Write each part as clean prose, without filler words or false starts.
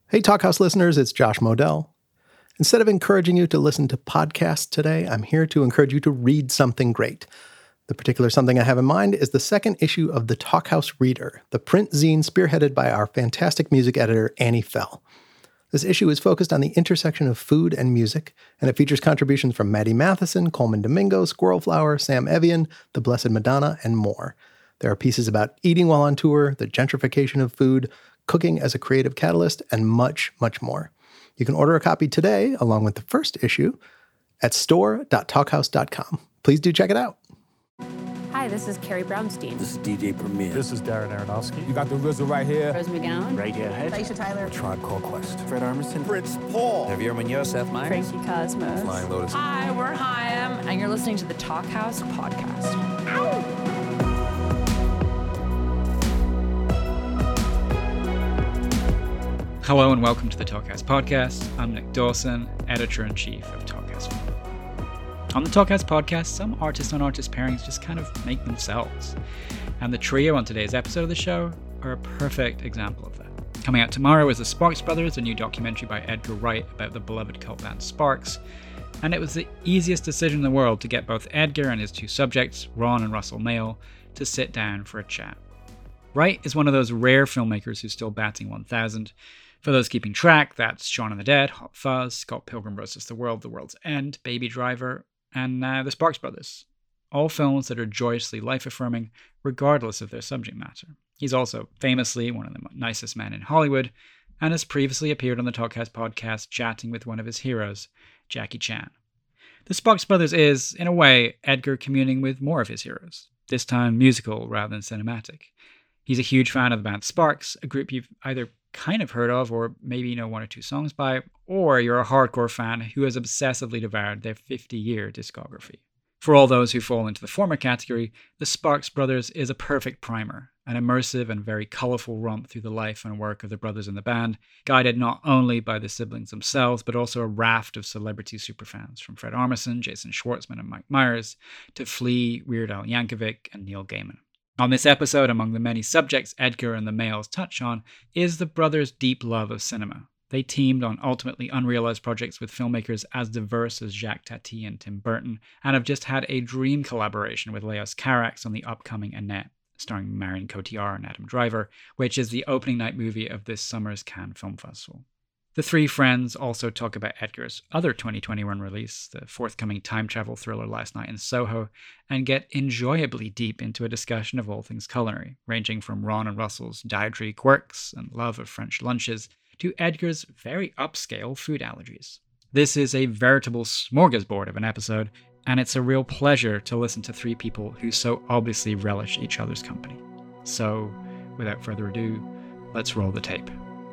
Hey, Talkhouse listeners, it's Josh Modell. Instead of encouraging you to listen to podcasts today, I'm here to encourage you to read something great. The particular something I have in mind is the second issue of the Talkhouse Reader, the print zine spearheaded by our fantastic music editor, Annie Fell. This issue is focused on the intersection of food and music, and it features contributions from Maddie Matheson, Coleman Domingo, Squirrel Flower, Sam Evian, The Blessed Madonna, and more. There are pieces about eating while on tour, the gentrification of food, cooking as a creative catalyst, and much, much more. You can order a copy today, along with the first issue, at store.talkhouse.com. Please do check it out. Hi, this is Carrie Brownstein. This is DJ Premier. This is Darren Aronofsky. You got the RZA right here. Rose McGowan. Radiohead. Aisha Tyler. Tribe Called Quest. Fred Armisen. Prince Paul. Javier Munoz. Seth Meyers. Frankie Cosmos. Flying Lotus. Hi, we're Chaim, and you're listening to the Talkhouse Podcast. Ow! Hello and welcome to the Talkhouse Podcast. I'm Nick Dawson, Editor-in-Chief of Talkhouse. On the Talkhouse Podcast, some artist-on-artist pairings just kind of make themselves. And the trio on today's episode of the show are a perfect example of that. Coming out tomorrow is The Sparks Brothers, a new documentary by Edgar Wright about the beloved cult band Sparks. And it was the easiest decision in the world to get both Edgar and his two subjects, Ron and Russell Mael, to sit down for a chat. Wright is one of those rare filmmakers who's still batting 1,000. For those keeping track, that's Shaun of the Dead, Hot Fuzz, Scott Pilgrim vs. the World, The World's End, Baby Driver, and now The Sparks Brothers. All films that are joyously life-affirming, regardless of their subject matter. He's also famously one of the nicest men in Hollywood, and has previously appeared on the Talkhouse Podcast chatting with one of his heroes, Jackie Chan. The Sparks Brothers is, in a way, Edgar communing with more of his heroes, this time musical rather than cinematic. He's a huge fan of the band Sparks, a group you've either kind of heard of or maybe know one or two songs by, or you're a hardcore fan who has obsessively devoured their 50-year discography. For all those who fall into the former category, The Sparks Brothers is a perfect primer, an immersive and very colourful romp through the life and work of the brothers in the band, guided not only by the siblings themselves, but also a raft of celebrity superfans, from Fred Armisen, Jason Schwartzman and Mike Myers, to Flea, Weird Al Yankovic and Neil Gaiman. On this episode, among the many subjects Edgar and the Maels touch on, is the brothers' deep love of cinema. They teamed on ultimately unrealized projects with filmmakers as diverse as Jacques Tati and Tim Burton, and have just had a dream collaboration with Leos Carax on the upcoming Annette, starring Marion Cotillard and Adam Driver, which is the opening night movie of this summer's Cannes Film Festival. The three friends also talk about Edgar's other 2021 release, the forthcoming time travel thriller Last Night in Soho, and get enjoyably deep into a discussion of all things culinary, ranging from Ron and Russell's dietary quirks and love of French lunches to Edgar's very upscale food allergies. This is a veritable smorgasbord of an episode, and it's a real pleasure to listen to three people who so obviously relish each other's company. So, without further ado, let's roll the tape.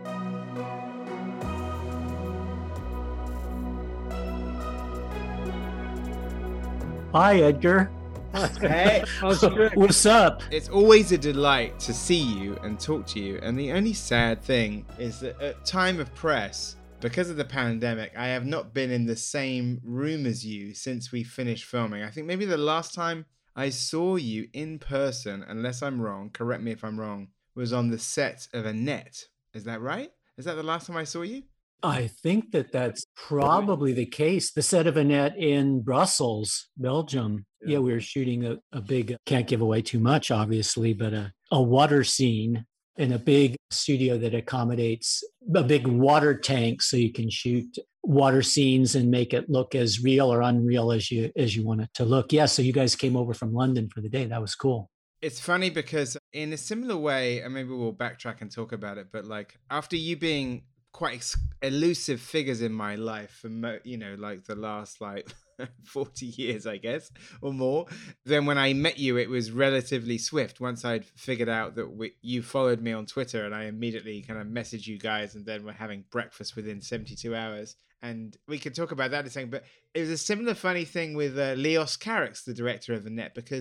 Hi, Edgar. Hey, What's up? it's always a delight to see you and talk to you. And the only sad thing is that at time of press, because of the pandemic, I have not been in the same room as you since we finished filming. I think maybe the last time I saw you in person, unless I'm wrong, correct me if I'm wrong, was on the set of Annette. Is that right? Is that the last time I saw you? I think that's probably the case. The set of Annette in Brussels, Belgium. Yeah, we were shooting a big, can't give away too much, obviously, but a water scene in a big studio that accommodates a big water tank so you can shoot water scenes and make it look as real or unreal as you want it to look. Yeah, so you guys came over from London for the day. That was cool. It's funny because in a similar way, and maybe we'll backtrack and talk about it, but like after you being quite elusive figures in my life for like the last 40 years, I guess, or more, then when I met you it was relatively swift. Once I'd figured out that you followed me on Twitter, and I immediately kind of messaged you guys, and then we're having breakfast within 72 hours, and we could talk about that in a second. But it was a similar funny thing with Leos Carax, the director of Annette, because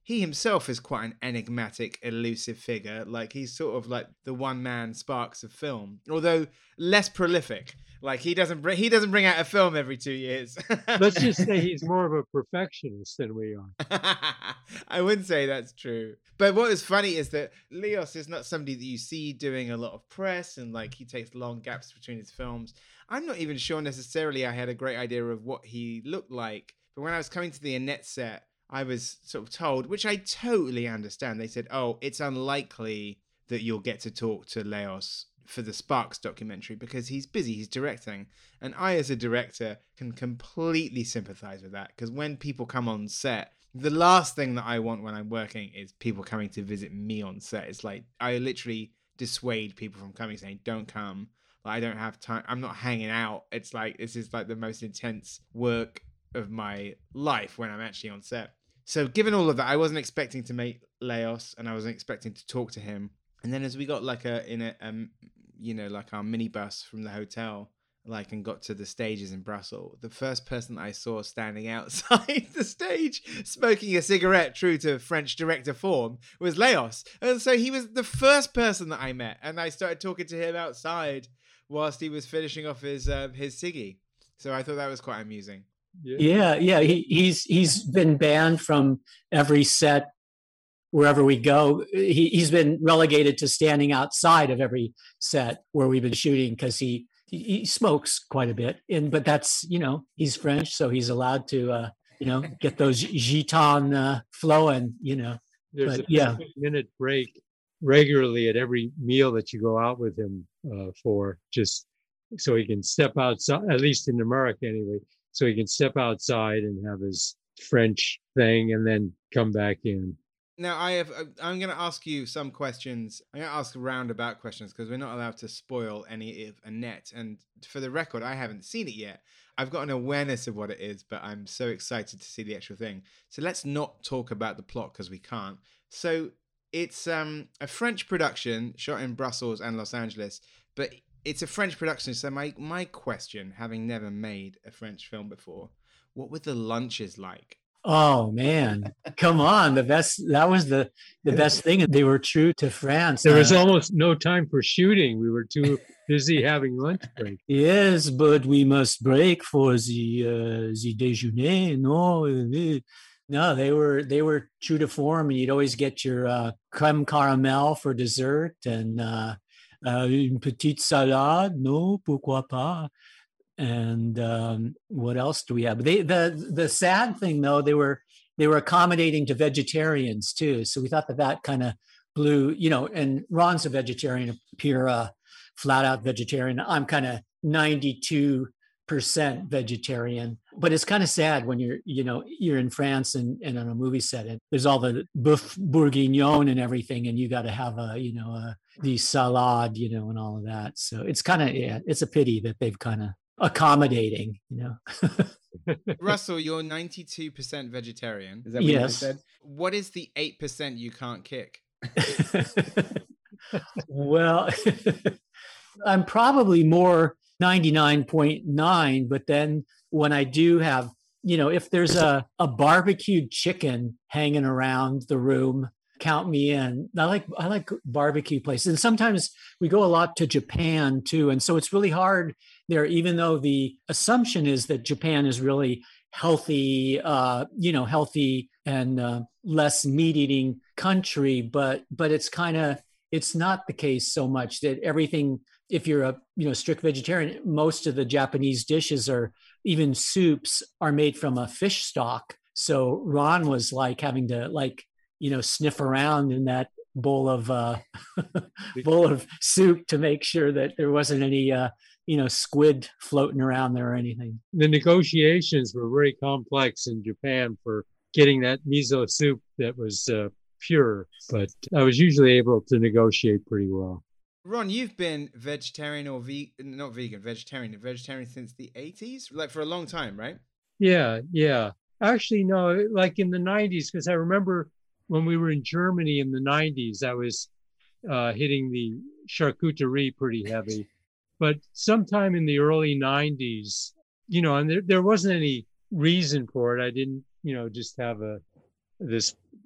he himself is quite an enigmatic, elusive figure. Like he's sort of like the one-man Sparks of film, although less prolific. Like he doesn't bring out a film every 2 years. Let's just say he's more of a perfectionist than we are. I wouldn't say that's true. But what is funny is that Leos is not somebody that you see doing a lot of press, and like he takes long gaps between his films. I'm not even sure necessarily I had a great idea of what he looked like. But when I was coming to the Annette set, I was sort of told, which I totally understand. They said, oh, it's unlikely that you'll get to talk to Leos for the Sparks documentary because he's busy, he's directing. And I, as a director, can completely sympathize with that, because when people come on set, the last thing that I want when I'm working is people coming to visit me on set. It's like I literally dissuade people from coming, saying, don't come. I don't have time. I'm not hanging out. It's like, this is like the most intense work of my life when I'm actually on set. So given all of that, I wasn't expecting to meet Leos, and I wasn't expecting to talk to him. And then as we got like our minibus from the hotel, like, and got to the stages in Brussels, the first person I saw standing outside the stage smoking a cigarette, true to French director form, was Leos. And so he was the first person that I met, and I started talking to him outside whilst he was finishing off his ciggy. So I thought that was quite amusing. Yeah. He's been banned from every set wherever we go. He's been relegated to standing outside of every set where we've been shooting because he smokes quite a bit. But that's, he's French, so he's allowed to get those gitans flowing. There's a 15-minute break regularly at every meal that you go out with him for, just so he can step outside, at least in America anyway, so he can step outside and have his French thing and then come back in. Now, I'm going to ask you some questions. I'm going to ask roundabout questions because we're not allowed to spoil any of Annette. And for the record, I haven't seen it yet. I've got an awareness of what it is, but I'm so excited to see the actual thing. So let's not talk about the plot because we can't. So it's a French production shot in Brussels and Los Angeles, but it's a French production. So my question, having never made a French film before, what were the lunches like? Oh man, come on. That was the best thing. They were true to France. There was almost no time for shooting. We were too busy having lunch break. Yes, but we must break for the déjeuner. No, they were true to form, and you'd always get your crème caramel for dessert and une petite salade. No, pourquoi pas? And what else do we have? The sad thing, though, they were accommodating to vegetarians too. So we thought that kind of blew, and Ron's a vegetarian, a pure flat out vegetarian. I'm kind of 92% vegetarian, but it's kind of sad when you're in France and on a movie set, and there's all the boeuf bourguignon and everything, and you got to have the salad, and all of that. So it's kind of, it's a pity that they've kind of accommodating, Russell, you're 92% vegetarian. Is that what you said? What is the 8% you can't kick? Well, I'm probably more 99.9, but then when I do have, if there's a barbecued chicken hanging around the room, count me in. I like barbecue places. And sometimes we go a lot to Japan too. And so it's really hard there, even though the assumption is that Japan is really healthy, healthy and less meat eating country. But it's not the case so much that everything, if you're a strict vegetarian, most of the Japanese dishes or even soups are made from a fish stock. So Ron was like having to sniff around in that bowl of soup to make sure that there wasn't any squid floating around there or anything. The negotiations were very complex in Japan for getting that miso soup that was pure, but I was usually able to negotiate pretty well. Ron, you've been vegetarian or vegetarian since the 80s, like for a long time, right? Yeah. Actually, no, like in the 90s, because I remember when we were in Germany in the 90s, I was hitting the charcuterie pretty heavy. But sometime in the early 90s, and there wasn't any reason for it. I didn't, just have this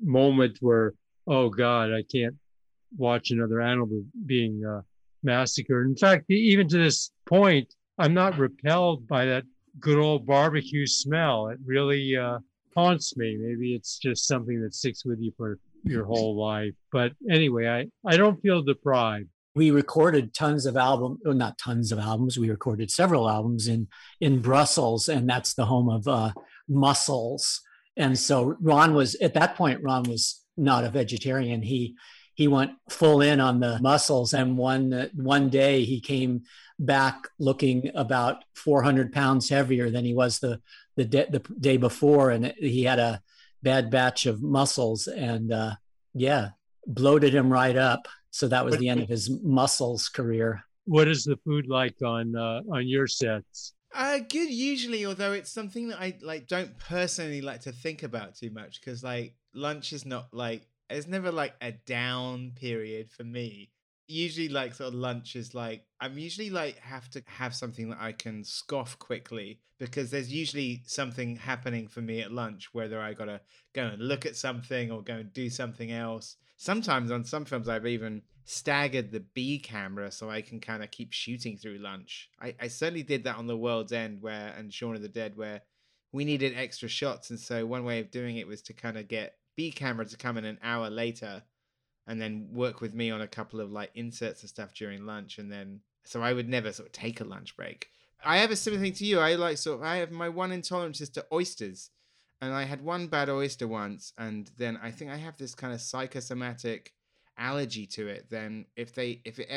moment where, oh God, I can't watch another animal being massacred. In fact, even to this point, I'm not repelled by that good old barbecue smell. It really haunts me. Maybe it's just something that sticks with you for your whole life. But anyway, I don't feel deprived. We recorded tons of albums, well, not tons of albums. We recorded several albums in Brussels, and that's the home of mussels. And so Ron was, at that point, Ron was not a vegetarian. He went full in on the mussels. And one day he came back looking about 400 pounds heavier than he was the day before. And he had a bad batch of mussels and bloated him right up. So that was the end of his mussels career. What is the food like on your sets? Good usually, although it's something that I don't personally like to think about too much, because lunch is not it's never a down period for me. Usually sort of lunch is I'm usually have to have something that I can scoff quickly, because there's usually something happening for me at lunch, whether I gotta go and look at something or go and do something else. Sometimes on some films I've even staggered the B camera so I can kind of keep shooting through lunch. I certainly did that on The World's End and Shaun of the Dead, where we needed extra shots, and so one way of doing it was to kind of get B camera to come in an hour later and then work with me on a couple of inserts and stuff during lunch, and then so I would never sort of take a lunch break. I have a similar thing to you. I have my one intolerance is to oysters. And I had one bad oyster once, and then I think I have this kind of psychosomatic allergy to it. Then the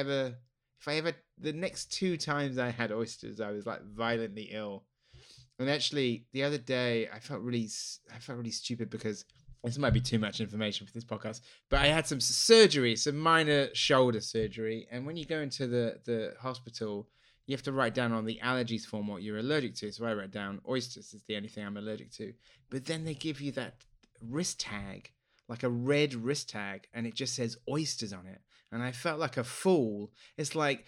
next 2 times I had oysters, I was violently ill. And actually, the other day I felt really stupid, because this might be too much information for this podcast, but I had some minor shoulder surgery, and when you go into the hospital, you have to write down on the allergies form what you're allergic to. So I wrote down oysters is the only thing I'm allergic to. But then they give you that wrist tag, a red wrist tag, and it just says oysters on it. And I felt like a fool. I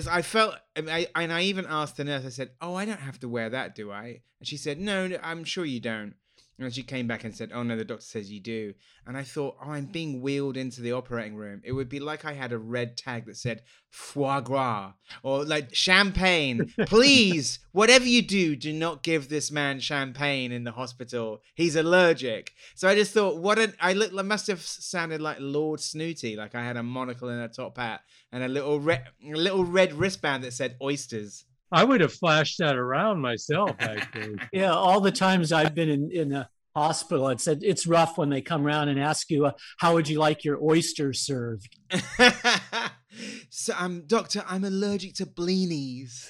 even asked the nurse, I said, "Oh, I don't have to wear that, do I?" And she said, "No, I'm sure you don't." And she came back and said, "Oh no, the doctor says you do." And I thought, oh, I'm being wheeled into the operating room. It would be like I had a red tag that said foie gras or champagne. Please, whatever you do not give this man champagne in the hospital. He's allergic. So I just thought, I must have sounded like Lord Snooty, like I had a monocle and a top hat and a little red wristband that said oysters. I would have flashed that around myself, actually. Yeah, all the times I've been in a hospital, it said it's rough when they come around and ask you, how would you like your oysters served? So, doctor, I'm allergic to blinis.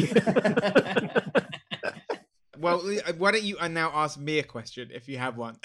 Well, why don't you now ask me a question if you have one?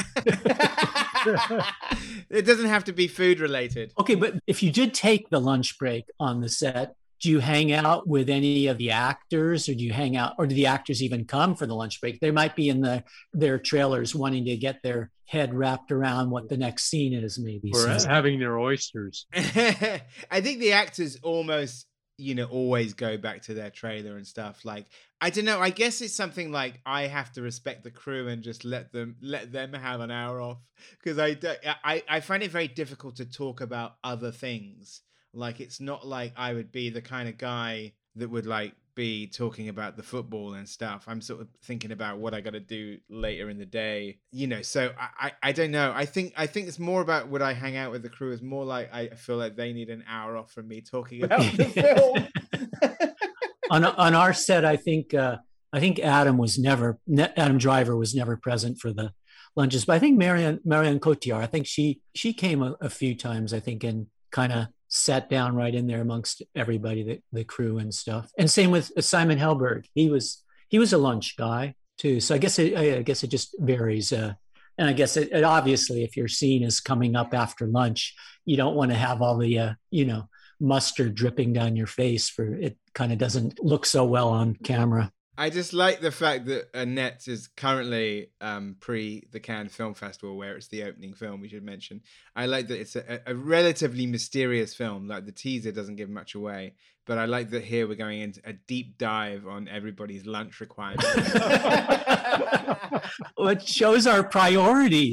It doesn't have to be food related. Okay, but if you did take the lunch break on the set, do you hang out with any of the actors, or do the actors even come for the lunch break? They might be in their trailers wanting to get their head wrapped around what the next scene is, maybe. Or having their oysters. I think the actors almost, always go back to their trailer and stuff. I don't know. I guess it's something I have to respect the crew and just let them have an hour off, because I find it very difficult to talk about other things. It's not like I would be the kind of guy that would be talking about the football and stuff. I'm sort of thinking about what I got to do later in the day, so I don't know. I think it's more about, would I hang out with the crew? It's more like I feel like they need an hour off from me talking about the film. On our set, I think Adam Driver was never present for the lunches, but I think Marion Cotillard, I think she came a few times, I think, and kind of sat down right in there amongst everybody, the crew and stuff. And same with Simon Helberg. He was a lunch guy too. So I guess it just varies. And I guess it obviously, if your scene is coming up after lunch, you don't want to have all the mustard dripping down your face, for it kind of doesn't look so well on camera. I just like the fact that Annette is currently pre the Cannes Film Festival, where it's the opening film, we should mention. I like that it's a relatively mysterious film. The teaser doesn't give much away, but I like that here we're going into a deep dive on everybody's lunch requirements. Well, it shows our priorities.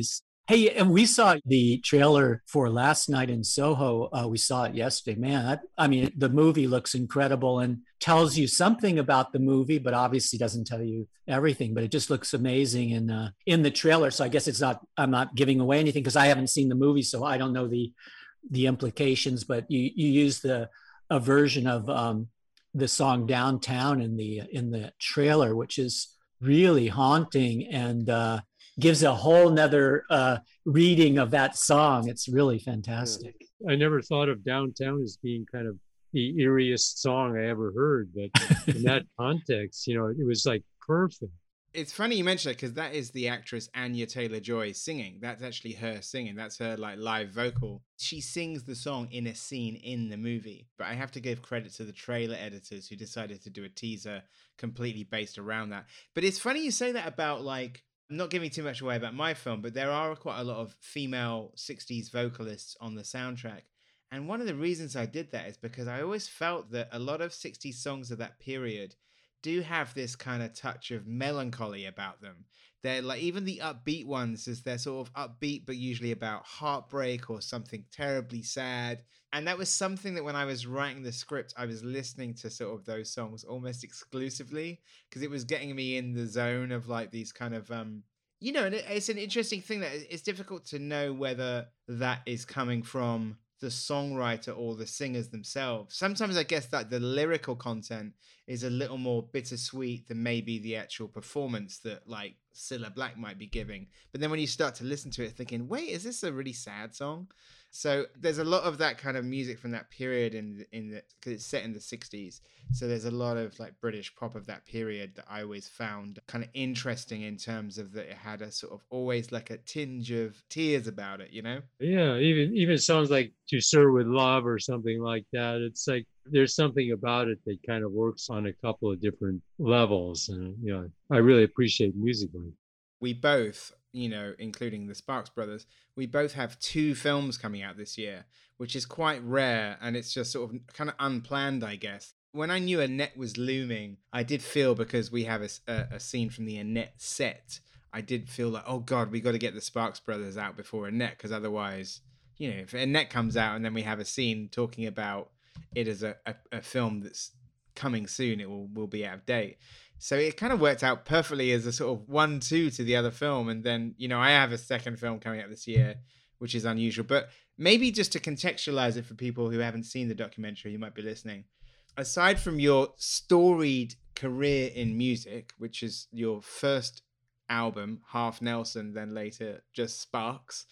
Hey, and we saw the trailer for Last Night in Soho. We saw it yesterday. Man, I mean, the movie looks incredible and tells you something about the movie, but obviously doesn't tell you everything. But it just looks amazing in the trailer. So I guess I'm not giving away anything because I haven't seen the movie, so I don't know the implications. But you use a version of the song Downtown in the trailer, which is really haunting and gives a whole nother reading of that song. It's really fantastic. I never thought of Downtown as being kind of the eeriest song I ever heard, but in that context, it was like perfect. It's funny you mention it because that is the actress Anya Taylor-Joy singing. That's actually her singing. That's her like live vocal. She sings the song in a scene in the movie. But I have to give credit to the trailer editors who decided to do a teaser completely based around that. But it's funny you say that about like, I'm not giving too much away about my film, but there are quite a lot of female 60s vocalists on the soundtrack. And one of the reasons I did that is because I always felt that a lot of 60s songs of that period do have this kind of touch of melancholy about them. They're like, even the upbeat ones, they're sort of upbeat, but usually about heartbreak or something terribly sad. And that was something that when I was writing the script, I was listening to sort of those songs almost exclusively because it was getting me in the zone of like these kind of, and it's an interesting thing that it's difficult to know whether that is coming from the songwriter or the singers themselves. Sometimes I guess that the lyrical content is a little more bittersweet than maybe the actual performance that like Cilla Black might be giving. But then when you start to listen to it thinking, wait, is this a really sad song? So there's a lot of that kind of music from that period because it's set in the 60s. So there's a lot of like British pop of that period that I always found kind of interesting in terms of that it had a sort of always like a tinge of tears about it, Yeah, even songs like To Sir With Love or something like that. It's like there's something about it that kind of works on a couple of different levels. And, I really appreciate musically. We both, including the Sparks Brothers, we both have 2 films coming out this year, which is quite rare. And it's just sort of kind of unplanned, I guess. When I knew Annette was looming, I did feel, because we have a scene from the Annette set, I did feel like, oh God, we got to get the Sparks Brothers out before Annette, because otherwise, if Annette comes out and then we have a scene talking about it as a film that's coming soon, it will be out of date. So it kind of worked out perfectly as a sort of 1-2 to the other film. And then, I have a second film coming out this year, which is unusual. But maybe just to contextualize it for people who haven't seen the documentary, who might be listening, aside from your storied career in music, which is your first album, Half Nelson, then later just Sparks,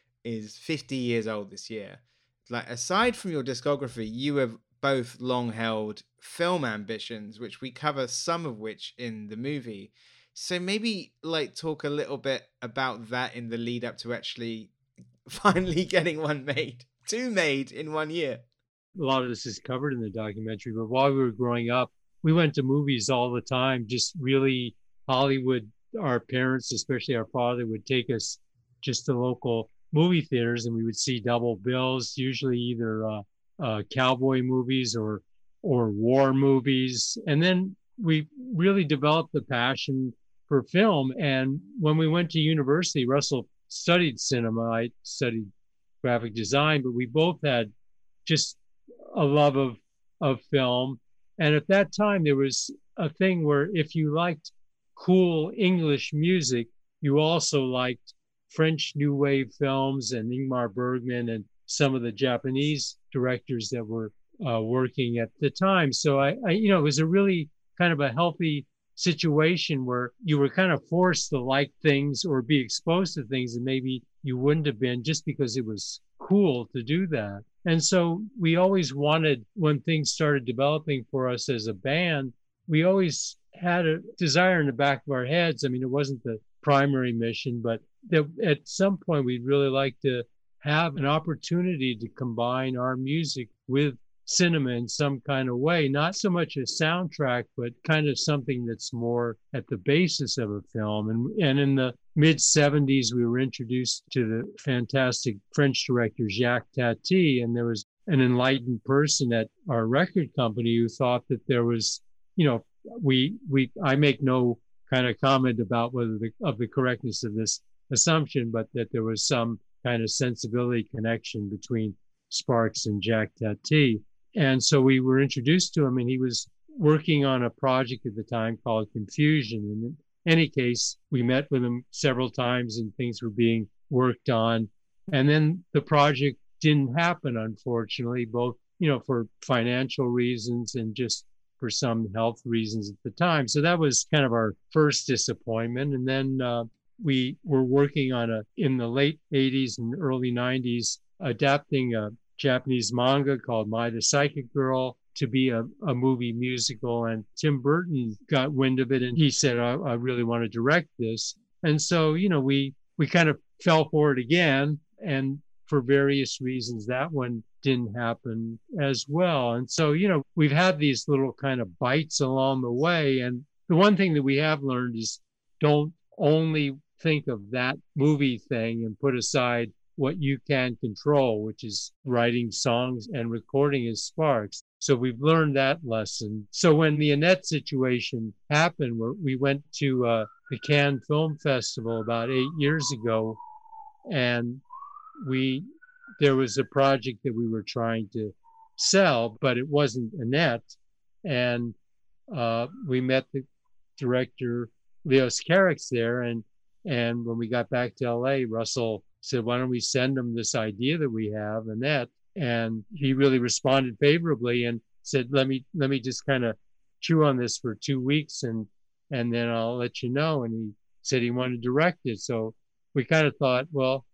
is 50 years old this year. Like, aside from your discography, you have both long held film ambitions, which we cover some of which in the movie. So maybe like talk a little bit about that in the lead up to actually finally getting two made in 1 year. A lot of this is covered in the documentary, but while we were growing up, we went to movies all the time, just really Hollywood. Our parents, especially our father, would take us just to local movie theaters and we would see double bills, usually either cowboy movies or war movies. And then we really developed the passion for film. And when we went to university, Russell studied cinema, I studied graphic design, but we both had just a love of film. And at that time, there was a thing where if you liked cool English music, you also liked French New Wave films and Ingmar Bergman and some of the Japanese directors that were working at the time. So I it was a really kind of a healthy situation where you were kind of forced to like things or be exposed to things that maybe you wouldn't have been just because it was cool to do that. And so we always wanted, when things started developing for us as a band, we always had a desire in the back of our heads. I mean, it wasn't the primary mission, but that at some point we'd really like to have an opportunity to combine our music with cinema in some kind of way, not so much a soundtrack, but kind of something that's more at the basis of a film. And in the mid-70s, we were introduced to the fantastic French director Jacques Tati, and there was an enlightened person at our record company who thought that there was, I make no kind of comment about whether the correctness of this assumption, but that there was some kind of sensibility connection between Sparks and Jack Tati. And so we were introduced to him, and he was working on a project at the time called Confusion. And in any case, we met with him several times and things were being worked on. And then the project didn't happen, unfortunately, both, for financial reasons and just for some health reasons at the time. So that was kind of our first disappointment. And then we were working on in the late 80s and early 90s, adapting a Japanese manga called Mai the Psychic Girl to be a movie musical. And Tim Burton got wind of it and he said, I really want to direct this. And so, we kind of fell for it again. And for various reasons, that one didn't happen as well. And so, we've had these little kind of bites along the way. And the one thing that we have learned is don't only think of that movie thing and put aside what you can control, which is writing songs and recording as Sparks. So we've learned that lesson. So when the Annette situation happened, we went to the Cannes Film Festival about 8 years ago, and there was a project that we were trying to sell, but it wasn't Annette. And we met the director, Leos Carax, there. And when we got back to LA, Russell said, why don't we send him this idea that we have, Annette? And he really responded favorably and said, let me just kind of chew on this for 2 weeks and then I'll let you know. And he said he wanted to direct it. So we kind of thought, well,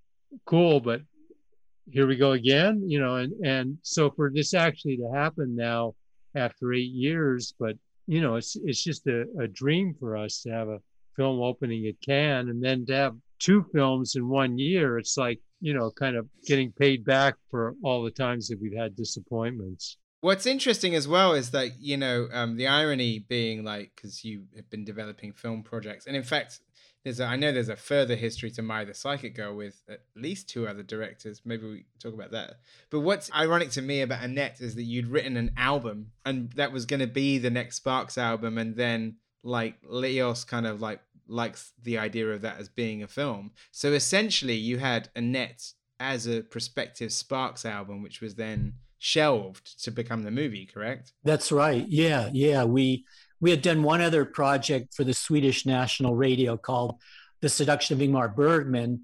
cool, but here we go again, and so for this actually to happen now after 8 years, but it's just a dream for us to have a film opening at Cannes and then to have 2 films in 1 year. It's like, kind of getting paid back for all the times that we've had disappointments. What's interesting as well is that, the irony being like, because you have been developing film projects, and in fact, I know there's a further history to Mai the Psychic Girl with at least 2 other directors. Maybe we talk about that. But what's ironic to me about Annette is that you'd written an album and that was going to be the next Sparks album. And then like Leos kind of likes the idea of that as being a film. So essentially you had Annette as a prospective Sparks album, which was then shelved to become the movie, correct? That's right. Yeah. We had done one other project for the Swedish National Radio called The Seduction of Ingmar Bergman,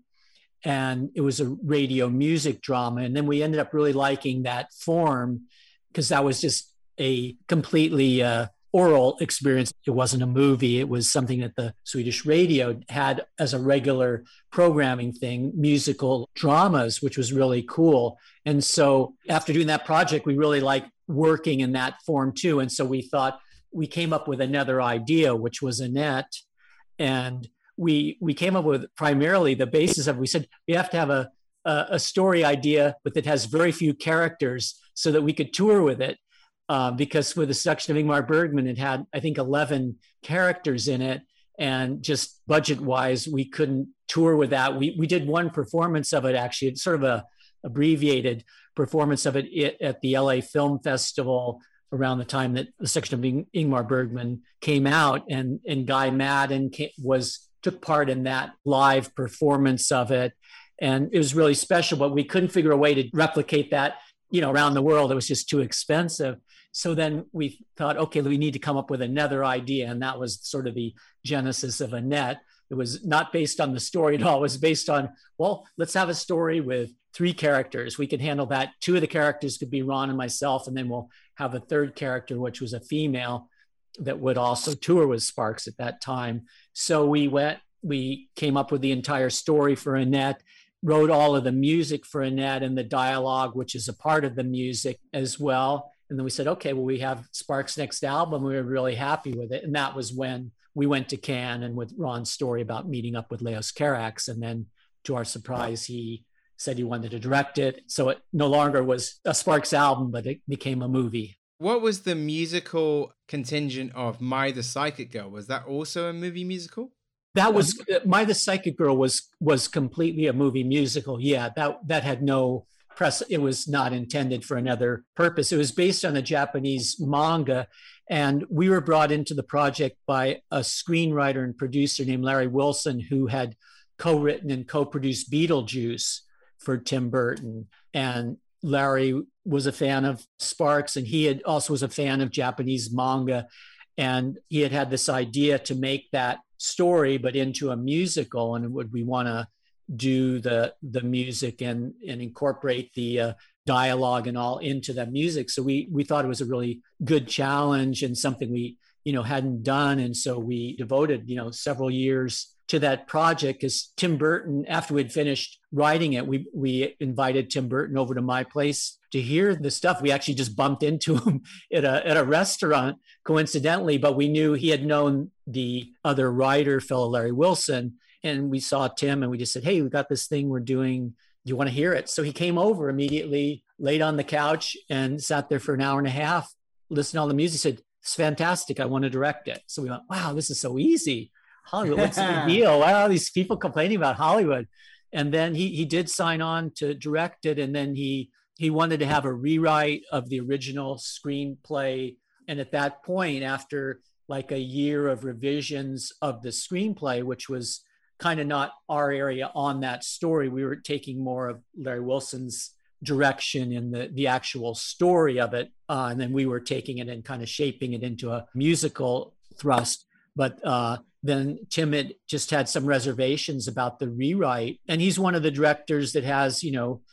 and it was a radio music drama. And then we ended up really liking that form because that was just a completely oral experience. It wasn't a movie. It was something that the Swedish radio had as a regular programming thing, musical dramas, which was really cool. And so after doing that project, we really liked working in that form too. And so we thought, we came up with another idea, which was Annette. And we came up with primarily the basis of, we said, we have to have a story idea, but that has very few characters so that we could tour with it. Because with The Seduction of Ingmar Bergman, it had, I think, 11 characters in it. And just budget-wise, we couldn't tour with that. We did one performance of it, actually. It's sort of a abbreviated performance of it at the LA Film Festival around the time that The Seduction of Ingmar Bergman came out, and Guy Maddin took part in that live performance of it. And it was really special, but we couldn't figure a way to replicate that, around the world. It was just too expensive. So then we thought, okay, we need to come up with another idea. And that was sort of the genesis of Annette. It was not based on the story at all. It was based on, well, let's have a story with 3 characters. We could handle that. 2 of the characters could be Ron and myself, and then we'll have a 3rd character, which was a female that would also tour with Sparks at that time. So we came up with the entire story for Annette, wrote all of the music for Annette and the dialogue, which is a part of the music as well. And then we said, okay, well, we have Sparks' next album. We were really happy with it. And that was when we went to Cannes and with Ron's story about meeting up with Leos Carax. And then to our surprise, he said he wanted to direct it. So it no longer was a Sparks album, but it became a movie. What was the musical contingent of Mai the Psychic Girl? Was that also a movie musical? That was Mai the Psychic Girl was completely a movie musical. Yeah, that had no press. It was not intended for another purpose. It was based on a Japanese manga, and we were brought into the project by a screenwriter and producer named Larry Wilson, who had co-written and co-produced Beetlejuice for Tim Burton. And Larry was a fan of Sparks, and he had also was a fan of Japanese manga. And he had this idea to make that story, but into a musical. And would we want to do the music and incorporate the dialogue and all into the music? So we thought it was a really good challenge and something we, hadn't done. And so we devoted, several years to that project, because Tim Burton, after we'd finished writing it, we invited Tim Burton over to my place to hear the stuff. We actually just bumped into him at a restaurant coincidentally, but we knew he had known the other writer, fellow Larry Wilson, and we saw Tim and we just said, hey, we got this thing we're doing. Do you want to hear it? So he came over immediately, laid on the couch and sat there for an hour and a half, listened to all the music, said, it's fantastic. I want to direct it. So we went, wow, this is so easy. Hollywood, what's the big deal? Why are all these people complaining about Hollywood? And then he did sign on to direct it. And then he wanted to have a rewrite of the original screenplay. And at that point, after like a year of revisions of the screenplay, which was kind of not our area on that story, we were taking more of Larry Wilson's direction in the actual story of it. And then we were taking it and kind of shaping it into a musical thrust. But then Tim had just had some reservations about the rewrite. And he's one of the directors that has,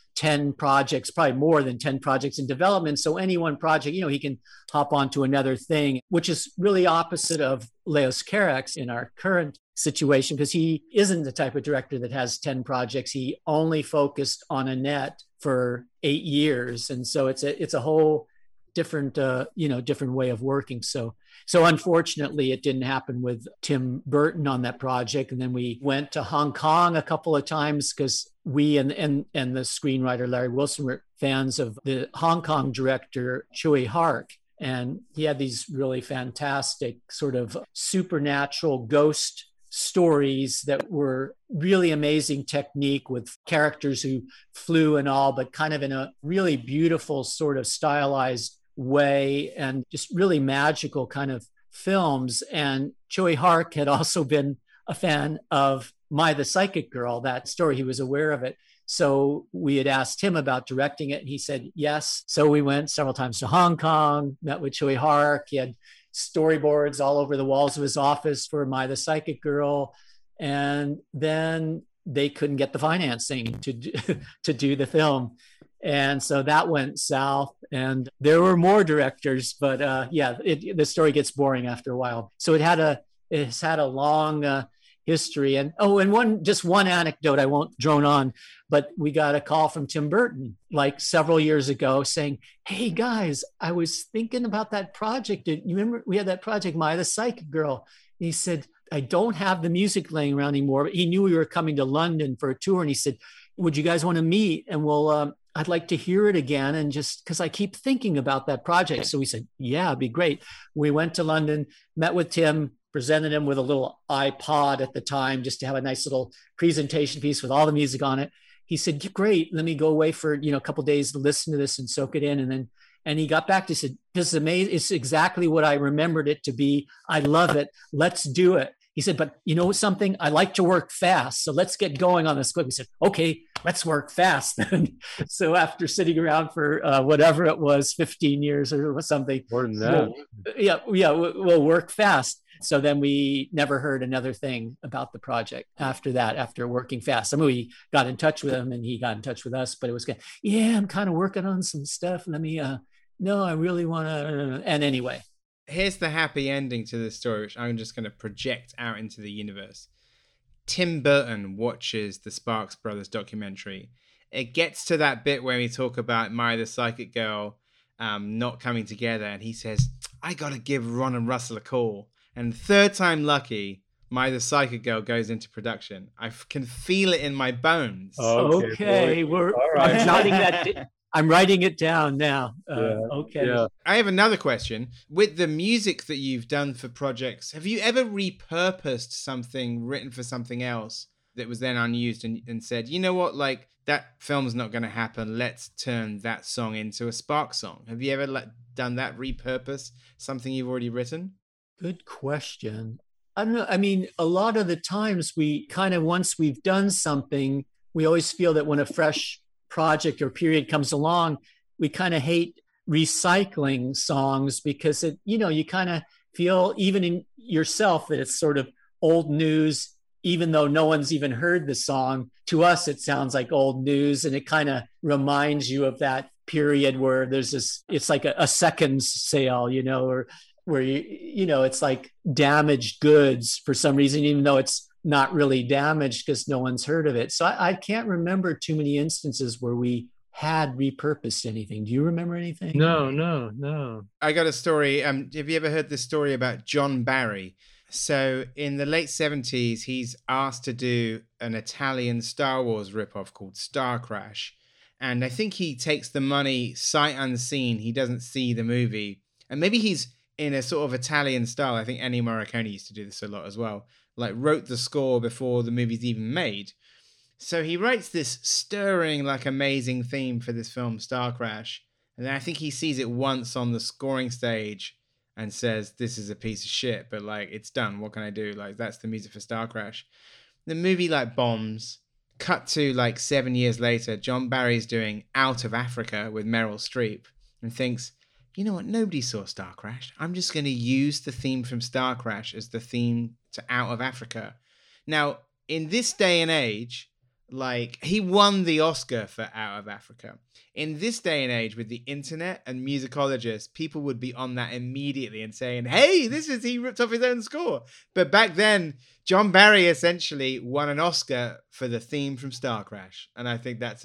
10 projects, probably more than 10 projects in development. So any one project, he can hop onto another thing, which is really opposite of Leos Carax in our current situation, because he isn't the type of director that has 10 projects. He only focused on Annette for 8 years. And so it's a whole different, different way of working. So unfortunately, it didn't happen with Tim Burton on that project. And then we went to Hong Kong a couple of times because we and the screenwriter Larry Wilson were fans of the Hong Kong director Tsui Hark. And he had these really fantastic sort of supernatural ghost stories that were really amazing technique with characters who flew and all, but kind of in a really beautiful sort of stylized way and just really magical kind of films. And Tsui Hark had also been a fan of Mai the Psychic Girl, that story. He was aware of it. So we had asked him about directing it and he said yes. So we went several times to Hong Kong, met with Tsui Hark. He had storyboards all over the walls of his office for Mai the Psychic Girl. And then they couldn't get the financing to do the film. And so that went south, and there were more directors, but the story gets boring after a while. So it's had a long history. And one anecdote, I won't drone on, but we got a call from Tim Burton like several years ago saying, hey guys, I was thinking about that project. You remember we had that project, Mai the Psychic Girl? And he said, I don't have the music laying around anymore, but he knew we were coming to London for a tour. And he said, would you guys want to meet? And I'd like to hear it again. And just because I keep thinking about that project. So we said, yeah, it'd be great. We went to London, met with Tim, presented him with a little iPod at the time, just to have a nice little presentation piece with all the music on it. He said, great, let me go away for, a couple of days to listen to this and soak it in. And he got back to said, this is amazing. It's exactly what I remembered it to be. I love it. Let's do it. He said, but you know something? I like to work fast. So let's get going on this quick. We said, okay, let's work fast then. So after sitting around for whatever it was, 15 years or something. More than that. We'll work fast. So then we never heard another thing about the project after that, after working fast. I mean, we got in touch with him and he got in touch with us, but it was good. Yeah, I'm kind of working on some stuff. Let me, no, I really want to. And anyway. Here's the happy ending to this story, which I'm just going to project out into the universe. Tim Burton watches the Sparks Brothers documentary. It gets to that bit where we talk about Mai the Psychic Girl not coming together. And he says, I got to give Ron and Russell a call. And third time lucky, Mai the Psychic Girl goes into production. I can feel it in my bones. Okay. All right. I'm writing it down now. Okay. Yeah. I have another question. With the music that you've done for projects, have you ever repurposed something written for something else that was then unused and said, you know what, like that film's not going to happen. Let's turn that song into a Spark song. Have you ever done that, repurpose something you've already written? Good question. I don't know. I mean, a lot of the times we kind of, once we've done something, we always feel that when a fresh project or period comes along, we kind of hate recycling songs because you kind of feel even in yourself that it's sort of old news, even though no one's even heard the song. To us, it sounds like old news, and it kind of reminds you of that period where there's this, it's like a seconds sale, or where it's like damaged goods for some reason, even though it's not really damaged because no one's heard of it. So I can't remember too many instances where we had repurposed anything. Do you remember anything? No. I got a story. Have you ever heard this story about John Barry? So in the late 70s, he's asked to do an Italian Star Wars ripoff called Star Crash. And I think he takes the money sight unseen. He doesn't see the movie. And maybe he's in a sort of Italian style. I think Ennio Morricone used to do this a lot as well. Like wrote the score before the movie's even made. So he writes this stirring, like amazing theme for this film, Star Crash. And then I think he sees it once on the scoring stage and says, this is a piece of shit, but like, it's done. What can I do? Like, that's the music for Star Crash. The movie like bombs. Cut to like 7 years later, John Barry's doing Out of Africa with Meryl Streep and thinks, you know what? Nobody saw Star Crash. I'm just going to use the theme from Star Crash as the theme to Out of Africa. Now, in this day and age, like he won the Oscar for Out of Africa. In this day and age with the internet and musicologists, people would be on that immediately and saying, hey, he ripped off his own score. But back then, John Barry essentially won an Oscar for the theme from Star Crash. And I think that's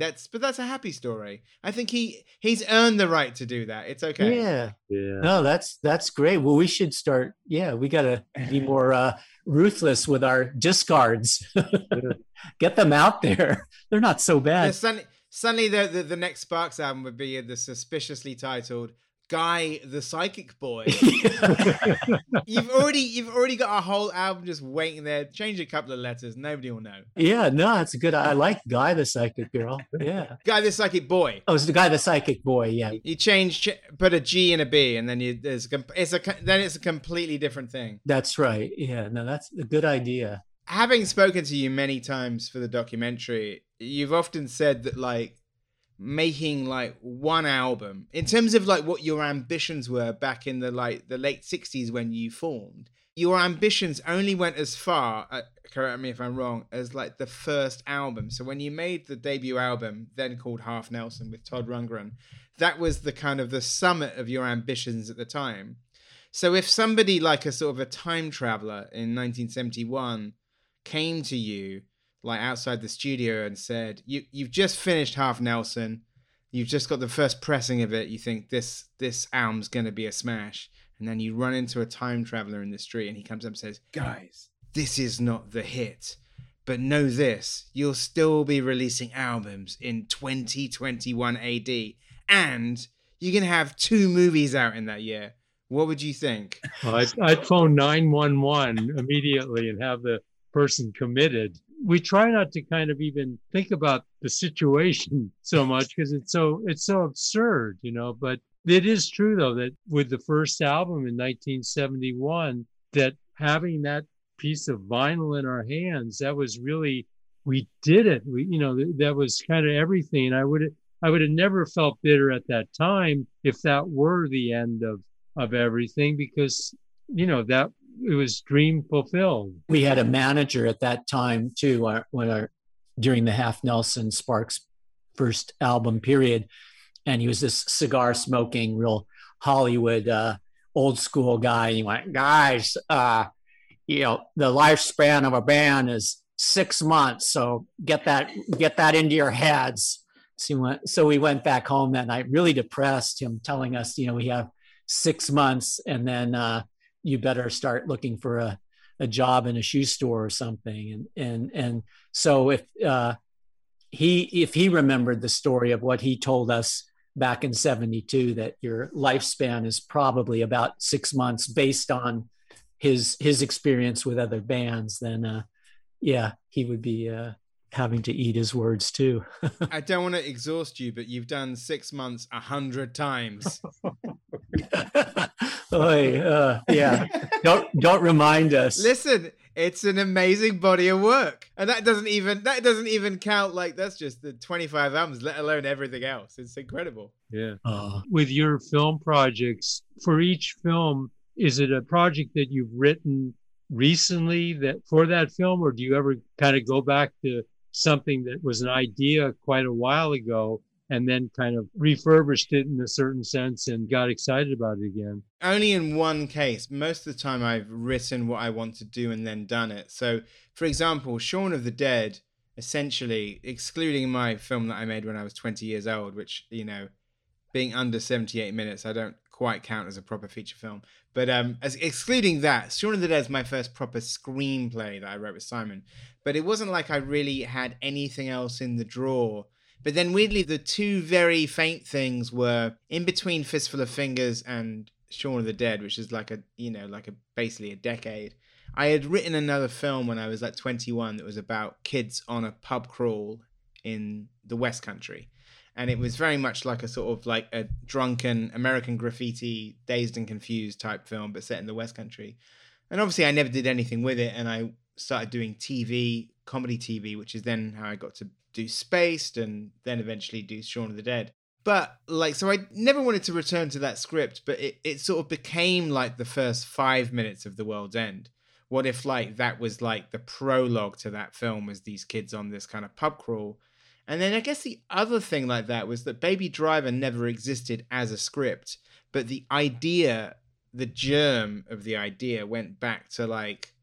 a happy story. I think he's earned the right to do that. It's okay. Yeah. No, that's great. Well, we should start. Yeah, we got to be more ruthless with our discards. Get them out there. They're not so bad. Suddenly the next Sparks album would be the suspiciously titled Guy the Psychic Boy. You've already got a whole album just waiting there. Change a couple of letters, nobody will know. Yeah, no, it's good. I like Guy the Psychic Girl. Yeah. Guy the Psychic Boy. Oh, it's the Guy the Psychic Boy, yeah. You put a G and a B, and then it's a completely different thing. That's right. Yeah, no, that's a good idea. Having spoken to you many times for the documentary, you've often said that like making like one album in terms of like what your ambitions were back in the late 60s when you formed, your ambitions only went as far, correct me if I'm wrong, as like the first album. So when you made the debut album, then called Half Nelson with Todd Rundgren, that was the kind of the summit of your ambitions at the time. So if somebody like a sort of a time traveler in 1971 came to you like outside the studio and said, you've just finished Half Nelson, you've just got the first pressing of it, you think this album's going to be a smash, and then you run into a time traveler in the street and he comes up and says, guys, this is not the hit, but know this, you'll still be releasing albums in 2021 AD, and you're going to have 2 movies out in that year. What would you think? Well, I'd phone 911 immediately and have the person committed. We try not to kind of even think about the situation so much because it's so absurd, but it is true though that with the first album in 1971, that having that piece of vinyl in our hands, that was really, we did it. That was kind of everything. I would have never felt bitter at that time if that were the end of everything, because that it was dream fulfilled. We had a manager at that time too, during the Half Nelson Sparks first album period, and he was this cigar smoking, real Hollywood old school guy. And he went, guys, the lifespan of a band is 6 months, so get that into your heads. So we went back home that night, really depressed, him telling us, we have 6 months, and then you better start looking for a job in a shoe store or something. And so if he remembered the story of what he told us back in 72, that your lifespan is probably about 6 months based on his experience with other bands, then he would be having to eat his words too. I don't want to exhaust you, but you've done 6 months 100 times. Yeah. Don't remind us. Listen, it's an amazing body of work, and that doesn't even count. Like, that's just the 25 albums, let alone everything else. It's incredible. Yeah. With your film projects, for each film, is it a project that you've written recently that for that film, or do you ever kind of go back to something that was an idea quite a while ago and then kind of refurbished it in a certain sense and got excited about it again? Only in one case. Most of the time I've written what I want to do and then done it. So, for example, Shaun of the Dead, essentially, excluding my film that I made when I was 20 years old, which, you know, being under 78 minutes, I don't quite count as a proper feature film. But as excluding that, Shaun of the Dead is my first proper screenplay that I wrote with Simon. But it wasn't like I really had anything else in the drawer. But then weirdly, the two very faint things were in between Fistful of Fingers and Shaun of the Dead, which is basically a decade. I had written another film when I was like 21 that was about kids on a pub crawl in the West Country. And it was very much like a sort of like a drunken American Graffiti, Dazed and Confused type film, but set in the West Country. And obviously I never did anything with it. And I started doing TV, comedy TV, which is then how I got to do Spaced and then eventually do Shaun of the Dead. But like, so I never wanted to return to that script, but it sort of became like the first 5 minutes of The World's End. What if like that was like the prologue to that film, was these kids on this kind of pub crawl? And then I guess the other thing like that was that Baby Driver never existed as a script, but the idea, the germ of the idea went back to like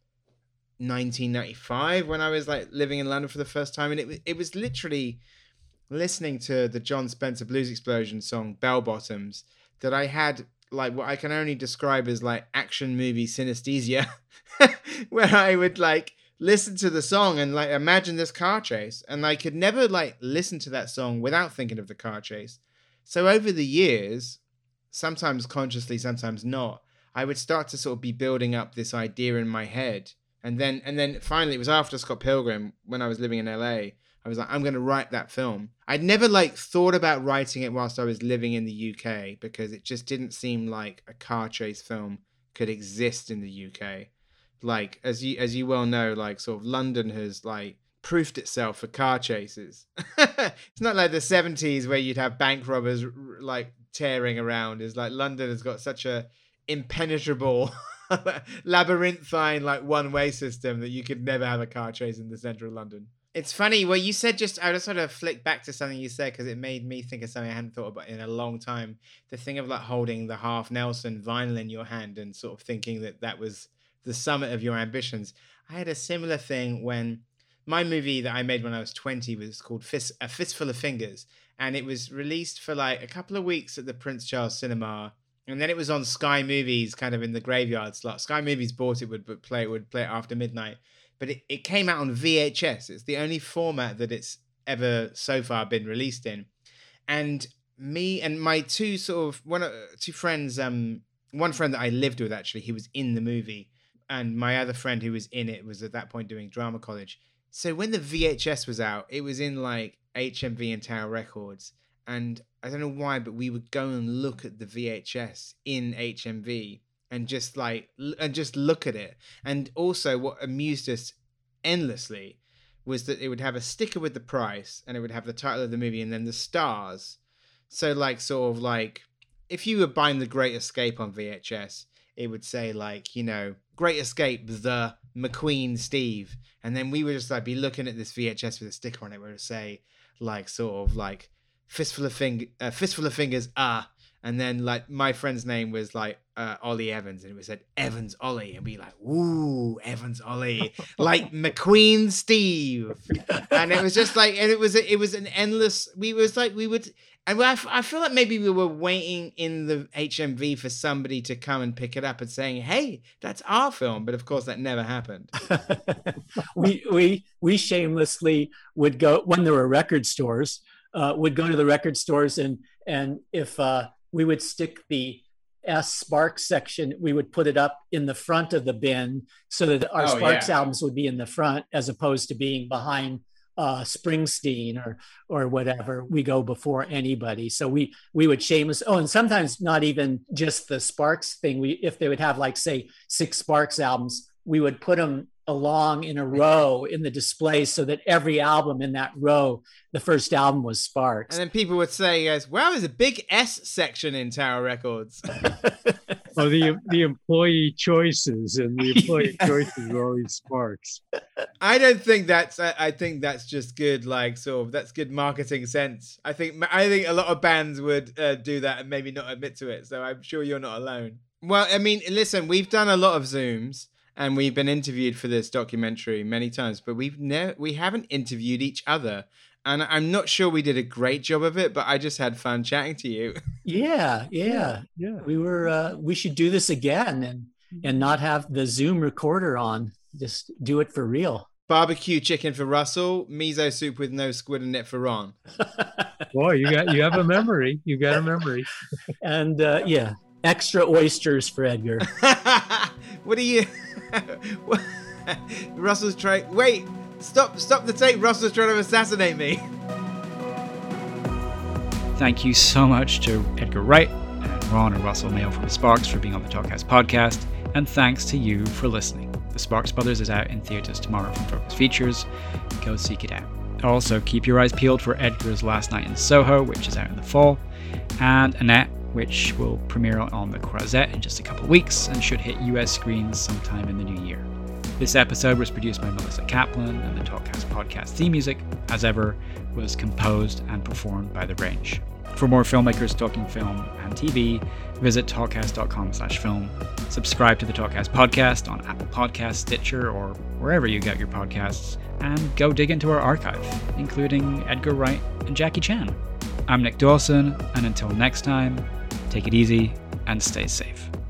1995 when I was like living in London for the first time. And it was literally listening to the John Spencer Blues Explosion song Bell Bottoms that I had like what I can only describe as like action movie synesthesia, where I would like listen to the song and like imagine this car chase, and I could never like listen to that song without thinking of the car chase. So over the years, sometimes consciously, sometimes not, I would start to sort of be building up this idea in my head. And then finally, it was after Scott Pilgrim, when I was living in LA, I was like, I'm going to write that film. I'd never like thought about writing it whilst I was living in the UK, because it just didn't seem like a car chase film could exist in the UK. Like, as you well know, like sort of London has like proofed itself for car chases. It's not like the 70s where you'd have bank robbers like tearing around. It's like London has got such a impenetrable labyrinthine like one-way system that you could never have a car chase in the center of London. It's funny what you said. I just sort of flick back to something you said, because it made me think of something I hadn't thought about in a long time. The thing of like holding the Half Nelson vinyl in your hand and sort of thinking that was the summit of your ambitions. I had a similar thing when my movie that I made when I was 20 was called A Fistful of Fingers, and it was released for like a couple of weeks at the Prince Charles Cinema, and then it was on Sky Movies kind of in the graveyard slot. Sky Movies bought it, would play it after midnight, but it came out on VHS. It's the only format that it's ever so far been released in. And me and my two friends, one friend that I lived with, actually, he was in the movie, and my other friend who was in it was at that point doing drama college. So when the VHS was out, it was in like HMV and Tower Records. And I don't know why, but we would go and look at the VHS in HMV and just look at it. And also what amused us endlessly was that it would have a sticker with the price, and it would have the title of the movie and then the stars. So like sort of like if you were buying The Great Escape on VHS, it would say like, you know, Great Escape, the McQueen Steve. And then we would just like be looking at this VHS with a sticker on it where it would say like sort of like Fistful of Fingers, and then like my friend's name was like Ollie Evans, and it was said Evans Ollie, and we like, ooh, Evans Ollie, like McQueen Steve. And it was just like, and it was an endless, and I feel like maybe we were waiting in the HMV for somebody to come and pick it up and saying, hey, that's our film. But of course that never happened. we shamelessly would go when there were record stores, would go to the record stores, and if we would stick the S Sparks section, we would put it up in the front of the bin so that our Sparks albums would be in the front as opposed to being behind Springsteen or whatever. We go before anybody. So we would shameless. Oh, and sometimes not even just the Sparks thing. If they would have like, say, 6 Sparks albums, we would put them along in a row in the display so that every album in that row, the first album was Sparks. And then people would say, wow, there's a big S section in Tower Records. Oh, the employee choices, and the employee choices are always Sparks. I don't think that's. I think that's just good, like that's good marketing sense. I think a lot of bands would do that and maybe not admit to it. So I'm sure you're not alone. Well, I mean, listen, we've done a lot of Zooms and we've been interviewed for this documentary many times, but we haven't interviewed each other. And I'm not sure we did a great job of it, but I just had fun chatting to you. Yeah. We should do this again and not have the Zoom recorder on. Just do it for real. Barbecue chicken for Russell, miso soup with no squid in it for Ron. Boy, you have a memory. You got a memory. And extra oysters for Edgar. What are you? Russell's trying. Wait. Stop the tape. Russell's trying to assassinate me. Thank you so much to Edgar Wright and Ron and Russell Mael from Sparks for being on the Talkhouse podcast. And thanks to you for listening. The Sparks Brothers is out in theaters tomorrow from Focus Features. Go seek it out. Also, keep your eyes peeled for Edgar's Last Night in Soho, which is out in the fall, and Annette, which will premiere on the Croisette in just a couple of weeks and should hit US screens sometime in the new year. This episode was produced by Melissa Kaplan, and the Talkhouse podcast theme music, as ever, was composed and performed by The Range. For more filmmakers talking film and TV, visit talkhouse.com/film. Subscribe to the Talkhouse podcast on Apple Podcasts, Stitcher, or wherever you get your podcasts, and go dig into our archive, including Edgar Wright and Jackie Chan. I'm Nick Dawson, and until next time, take it easy and stay safe.